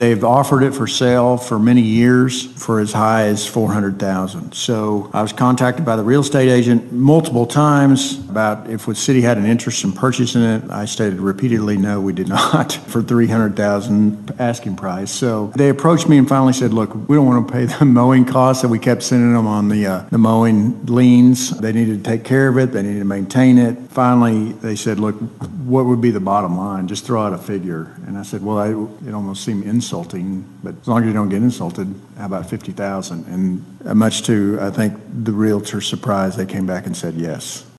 They've offered it for sale for many years for as high as $400,000. So I was contacted by the real estate agent multiple times about if the city had an interest in purchasing it. I stated repeatedly, no, we did not, for $300,000 asking price. So they approached me and finally said, look, we don't want to pay the mowing costs that we kept sending them on the mowing liens. They needed to take care of it. They needed to maintain it. Finally, they said, look, what would be the bottom line? Just throw out a figure. And I said, well, it almost seemed insulting, but as long as you don't get insulted, how about $50,000? And much to, I think, the realtor's surprise, they came back and said yes.